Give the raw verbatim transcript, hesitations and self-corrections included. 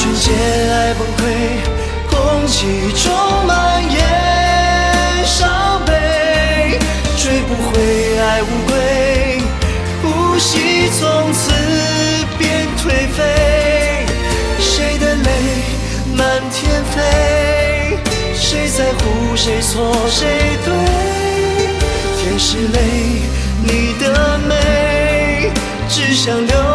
瞬间爱崩溃，空气中蔓延伤悲，追不回爱无归，呼吸从此变颓废。谁的泪满天飞，谁在乎谁错谁对？天是泪，你的美，只想留